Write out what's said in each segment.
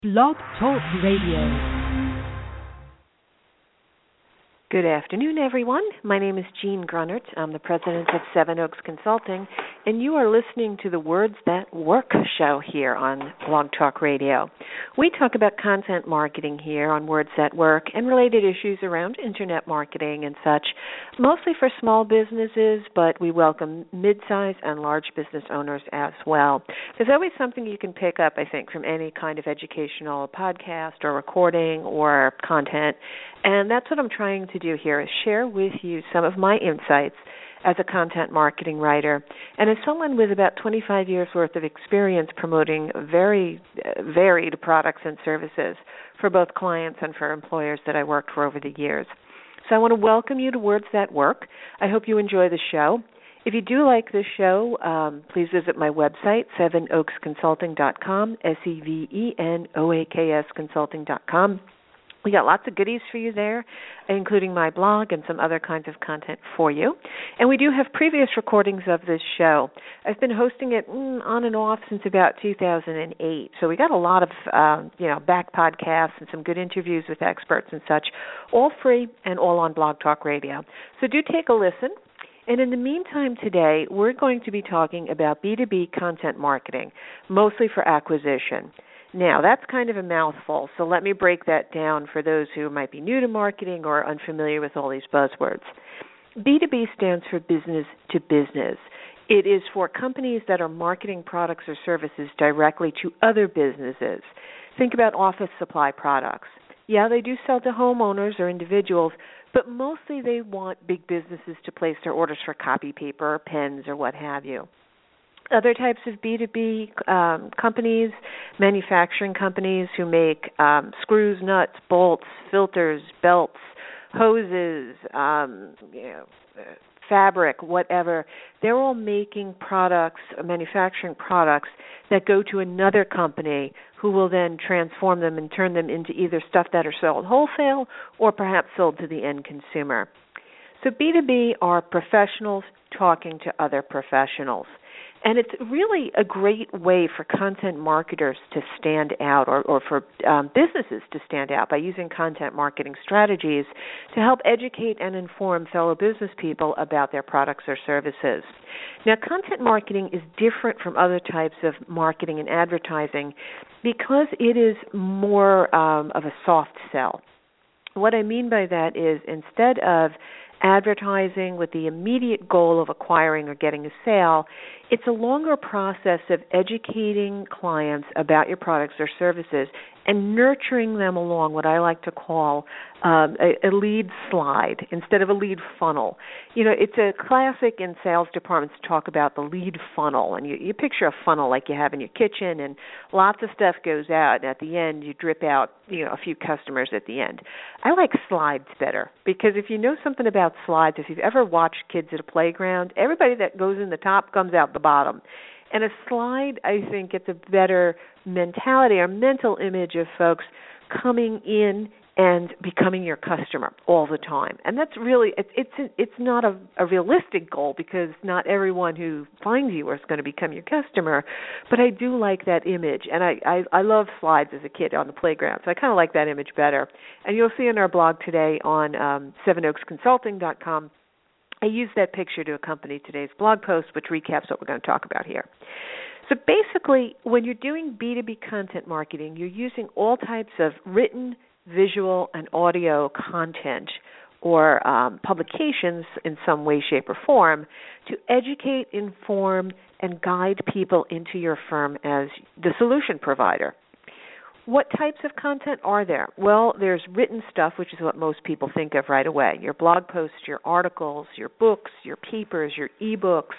Blog Talk Radio. Good afternoon, everyone. My name is Jean Grunnert. I'm the president of Seven Oaks Consulting, and you are listening to the Words That Work show here on Blog Talk Radio. We talk about content marketing here on Words That Work and related issues around internet marketing and such, mostly for small businesses, but we welcome mid-size and large business owners as well. There's always something you can pick up, I think, from any kind of educational podcast or recording or content, and that's what I'm trying to do here is share with you some of my insights as a content marketing writer and as someone with about 25 years worth of experience promoting very varied products and services for both clients and for employers that I worked for over the years. So I want to welcome you to Words That Work. I hope you enjoy the show. If you do like this show, please visit my website, sevenoaksconsulting.com, SEVENOAKS consulting.com. We got lots of goodies for you there, including my blog and some other kinds of content for you. And we do have previous recordings of this show. I've been hosting it on and off since about 2008. So we got a lot of, back podcasts and some good interviews with experts and such, all free and all on Blog Talk Radio. So do take a listen. And in the meantime today, we're going to be talking about B2B content marketing, mostly for acquisition. Now, that's kind of a mouthful, so let me break that down for those who might be new to marketing or unfamiliar with all these buzzwords. B2B stands for business to business. It is for companies that are marketing products or services directly to other businesses. Think about office supply products. Yeah, they do sell to homeowners or individuals, but mostly they want big businesses to place their orders for copy paper or pens or what have you. Other types of B2B companies, manufacturing companies who make screws, nuts, bolts, filters, belts, hoses, fabric, whatever. They're all making products, manufacturing products that go to another company who will then transform them and turn them into either stuff that are sold wholesale or perhaps sold to the end consumer. So B2B are professionals talking to other professionals. And it's really a great way for content marketers to stand out or for businesses to stand out by using content marketing strategies to help educate and inform fellow business people about their products or services. Now, content marketing is different from other types of marketing and advertising because it is more of a soft sell. What I mean by that is instead of advertising with the immediate goal of acquiring or getting a sale, it's a longer process of educating clients about your products or services and nurturing them along what I like to call a lead slide instead of a lead funnel. You know, it's a classic in sales departments to talk about the lead funnel, and you picture a funnel like you have in your kitchen, and lots of stuff goes out, and at the end you drip out, a few customers at the end. I like slides better because if you know something about slides, if you've ever watched kids at a playground, everybody that goes in the top comes out the bottom. And a slide, I think, gets a better mentality or mental image of folks coming in and becoming your customer all the time. And that's really, it's not a realistic goal because not everyone who finds you is going to become your customer, but I do like that image. And I love slides as a kid on the playground, so I kind of like that image better. And you'll see in our blog today on sevenoaksconsulting.com, I used that picture to accompany today's blog post, which recaps what we're going to talk about here. So basically, when you're doing B2B content marketing, you're using all types of written, visual, and audio content or publications in some way, shape, or form to educate, inform, and guide people into your firm as the solution provider. What types of content are there? Well, there's written stuff, which is what most people think of right away. Your blog posts, your articles, your books, your papers, your e-books,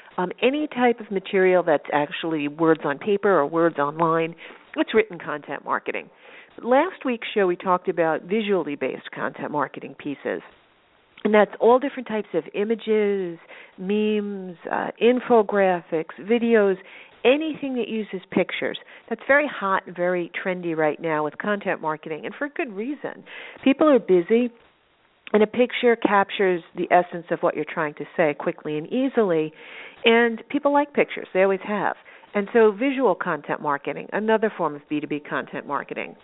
any type of material that's actually words on paper or words online. It's written content marketing. Last week's show, we talked about visually based content marketing pieces. And that's all different types of images, memes, infographics, videos, anything that uses pictures. That's very hot and very trendy right now with content marketing, and for good reason. People are busy, and a picture captures the essence of what you're trying to say quickly and easily, and people like pictures. They always have. And so visual content marketing, another form of B2B content marketing.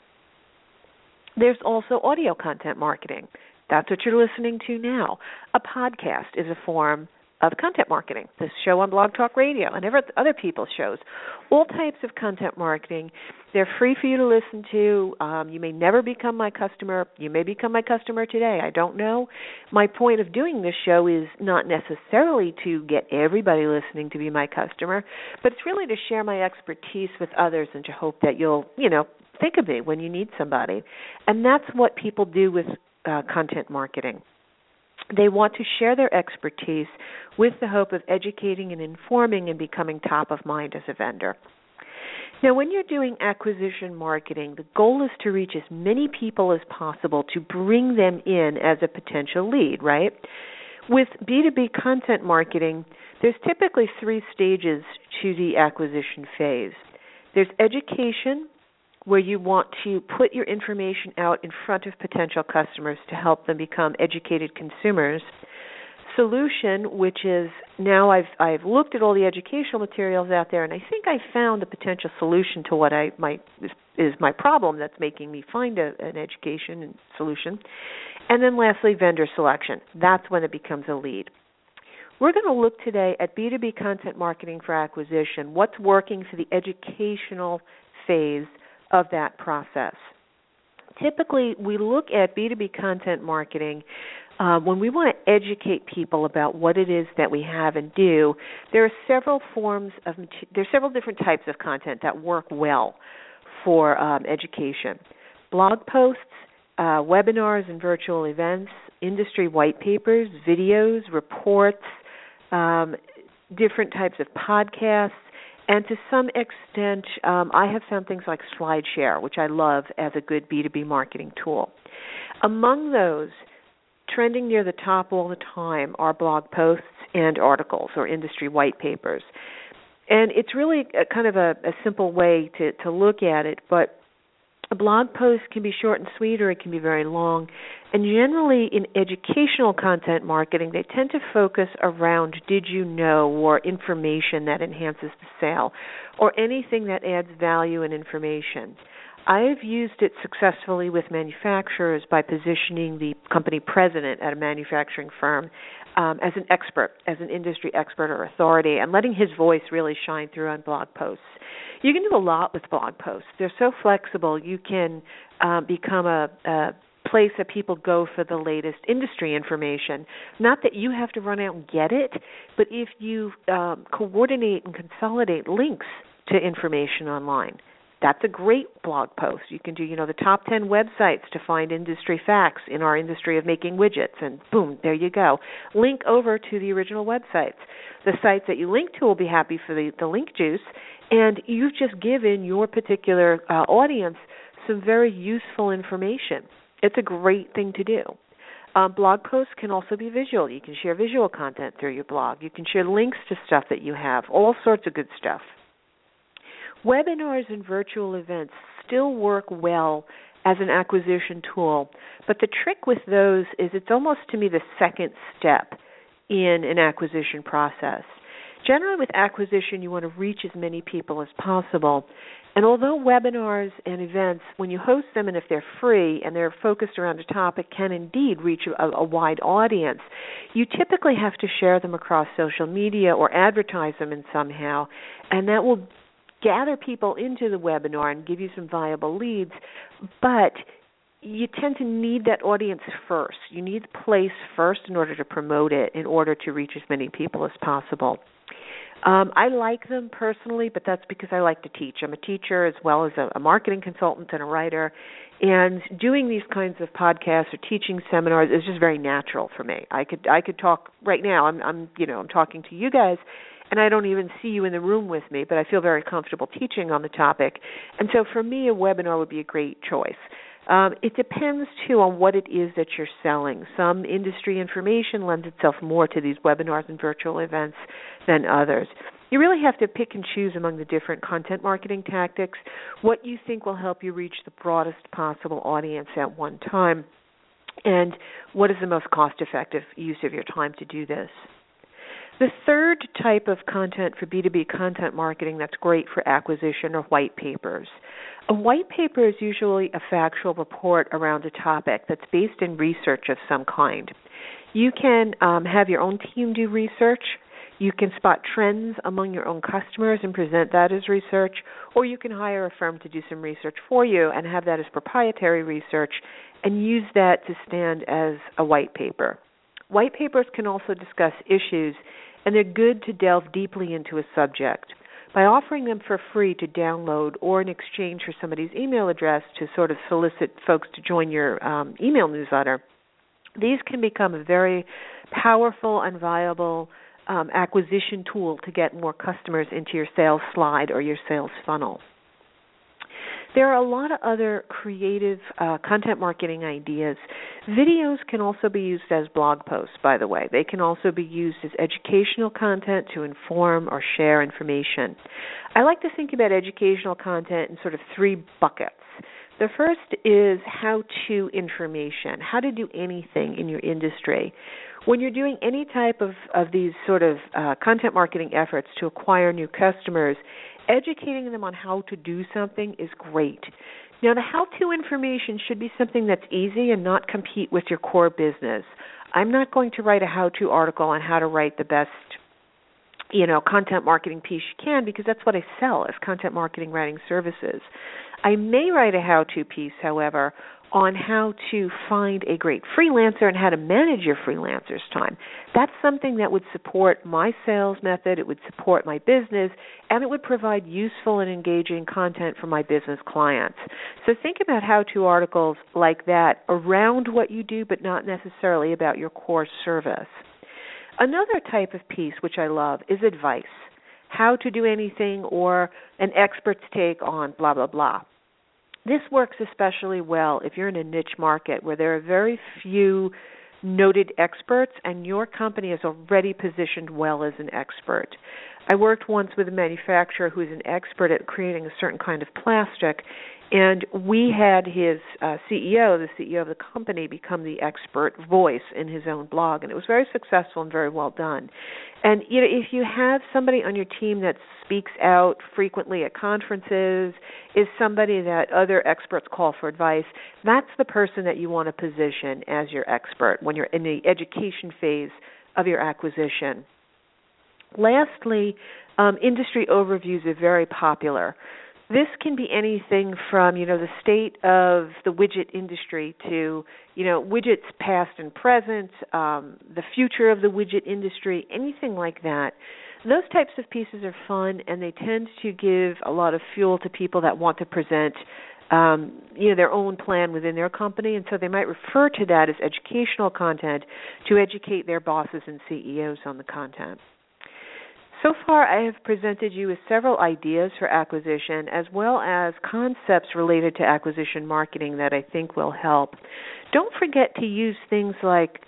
There's also audio content marketing. That's what you're listening to now. A podcast is a form of content marketing. This show on Blog Talk Radio and other people's shows. All types of content marketing. They're free for you to listen to. You may never become my customer. You may become my customer today. I don't know. My point of doing this show is not necessarily to get everybody listening to be my customer, but it's really to share my expertise with others and to hope that you'll, think of me when you need somebody. And that's what people do with content marketing. They want to share their expertise with the hope of educating and informing and becoming top of mind as a vendor. Now, when you're doing acquisition marketing, the goal is to reach as many people as possible to bring them in as a potential lead, right? With B2B content marketing, there's typically 3 stages to the acquisition phase. There's education, where you want to put your information out in front of potential customers to help them become educated consumers. Solution, which is now I've looked at all the educational materials out there, and I think I found a potential solution to what is my problem that's making me find an education solution. And then lastly, vendor selection. That's when it becomes a lead. We're going to look today at B2B content marketing for acquisition, what's working for the educational phase of that process. Typically, we look at B2B content marketing when we want to educate people about what it is that we have and do. There are several different types of content that work well for education. Blog posts, webinars and virtual events, industry white papers, videos, reports, different types of podcasts, and to some extent, I have found things like SlideShare, which I love as a good B2B marketing tool. Among those, trending near the top all the time are blog posts and articles or industry white papers. And it's really kind of a simple way to look at it, but a blog post can be short and sweet, or it can be very long. And generally in educational content marketing, they tend to focus around did you know, or information that enhances the sale, or anything that adds value and information. I've used it successfully with manufacturers by positioning the company president at a manufacturing firm as an expert, as an industry expert or authority, and letting his voice really shine through on blog posts. You can do a lot with blog posts. They're so flexible. You can become a place that people go for the latest industry information. Not that you have to run out and get it, but if you coordinate and consolidate links to information online, that's a great blog post. You can do, the top 10 websites to find industry facts in our industry of making widgets, and boom, there you go. Link over to the original websites. The sites that you link to will be happy for the link juice, and you've just given your particular audience some very useful information. It's a great thing to do. Blog posts can also be visual. You can share visual content through your blog. You can share links to stuff that you have, all sorts of good stuff. Webinars and virtual events still work well as an acquisition tool, but the trick with those is it's almost, to me, the second step in an acquisition process. Generally with acquisition, you want to reach as many people as possible. And although webinars and events, when you host them and if they're free and they're focused around a topic, can indeed reach a wide audience, you typically have to share them across social media or advertise them in somehow, and that will gather people into the webinar and give you some viable leads, but you tend to need that audience first. You need the place first in order to promote it, in order to reach as many people as possible. I like them personally, but that's because I like to teach. I'm a teacher as well as a marketing consultant and a writer, and doing these kinds of podcasts or teaching seminars is just very natural for me. I could talk right now. I'm talking to you guys, and I don't even see you in the room with me, but I feel very comfortable teaching on the topic. And so for me, a webinar would be a great choice. It depends, too, on what it is that you're selling. Some industry information lends itself more to these webinars and virtual events than others. You really have to pick and choose among the different content marketing tactics what you think will help you reach the broadest possible audience at one time, and what is the most cost-effective use of your time to do this. The third type of content for B2B content marketing that's great for acquisition are white papers. A white paper is usually a factual report around a topic that's based in research of some kind. You can have your own team do research. You can spot trends among your own customers and present that as research, or you can hire a firm to do some research for you and have that as proprietary research and use that to stand as a white paper. White papers can also discuss issues, and they're good to delve deeply into a subject. By offering them for free to download or in exchange for somebody's email address to sort of solicit folks to join your email newsletter, these can become a very powerful and viable acquisition tool to get more customers into your sales slide or your sales funnel. There are a lot of other creative content marketing ideas. Videos can also be used as blog posts, by the way. They can also be used as educational content to inform or share information. I like to think about educational content in sort of three buckets. The first is how-to information, how to do anything in your industry. When you're doing any type of these sort of content marketing efforts to acquire new customers, educating them on how to do something is great. Now, the how-to information should be something that's easy and not compete with your core business. I'm not going to write a how-to article on how to write the best, content marketing piece you can, because that's what I sell as content marketing writing services. I may write a how-to piece, however, on how to find a great freelancer and how to manage your freelancer's time. That's something that would support my sales method, it would support my business, and it would provide useful and engaging content for my business clients. So think about how-to articles like that around what you do, but not necessarily about your core service. Another type of piece, which I love, is advice. How to do anything or an expert's take on blah, blah, blah. This works especially well if you're in a niche market where there are very few noted experts and your company is already positioned well as an expert. I worked once with a manufacturer who's an expert at creating a certain kind of plastic, and we had his CEO, the CEO of the company, become the expert voice in his own blog, and it was very successful and very well done. And if you have somebody on your team that speaks out frequently at conferences, is somebody that other experts call for advice, that's the person that you want to position as your expert when you're in the education phase of your acquisition. Lastly, industry overviews are very popular. This can be anything from, the state of the widget industry to, widgets past and present, the future of the widget industry, anything like that. Those types of pieces are fun, and they tend to give a lot of fuel to people that want to present, their own plan within their company, and so they might refer to that as educational content to educate their bosses and CEOs on the content. So far, I have presented you with several ideas for acquisition as well as concepts related to acquisition marketing that I think will help. Don't forget to use things like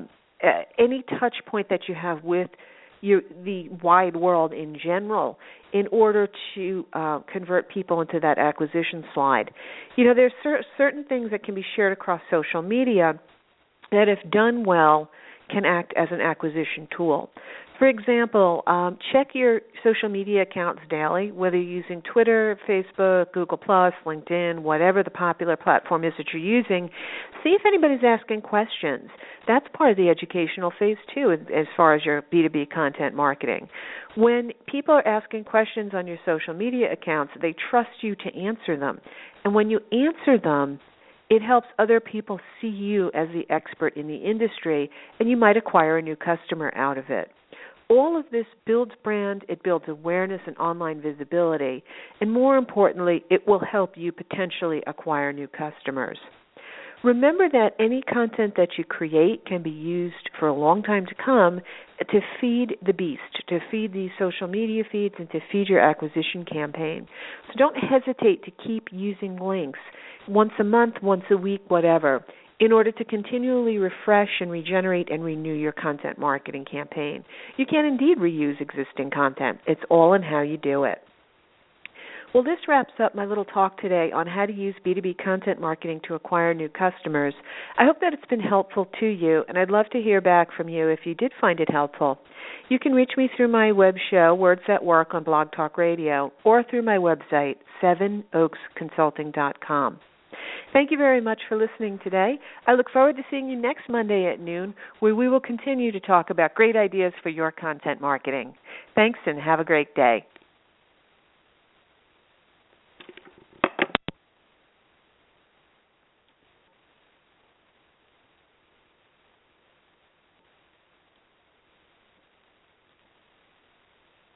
any touch point that you have with the wide world in general in order to convert people into that acquisition slide. There's certain things that can be shared across social media that, if done well, can act as an acquisition tool. For example, check your social media accounts daily, whether you're using Twitter, Facebook, Google+, LinkedIn, whatever the popular platform is that you're using. See if anybody's asking questions. That's part of the educational phase, too, as far as your B2B content marketing. When people are asking questions on your social media accounts, they trust you to answer them. And when you answer them, it helps other people see you as the expert in the industry, and you might acquire a new customer out of it. All of this builds brand, it builds awareness and online visibility, and more importantly, it will help you potentially acquire new customers. Remember that any content that you create can be used for a long time to come to feed the beast, to feed these social media feeds, and to feed your acquisition campaign. So don't hesitate to keep using links once a month, once a week, whatever, in order to continually refresh and regenerate and renew your content marketing campaign. You can indeed reuse existing content. It's all in how you do it. Well, this wraps up my little talk today on how to use B2B content marketing to acquire new customers. I hope that it's been helpful to you, and I'd love to hear back from you if you did find it helpful. You can reach me through my web show, Words at Work, on Blog Talk Radio, or through my website, sevenoaksconsulting.com. Thank you very much for listening today. I look forward to seeing you next Monday at noon, where we will continue to talk about great ideas for your content marketing. Thanks, and have a great day.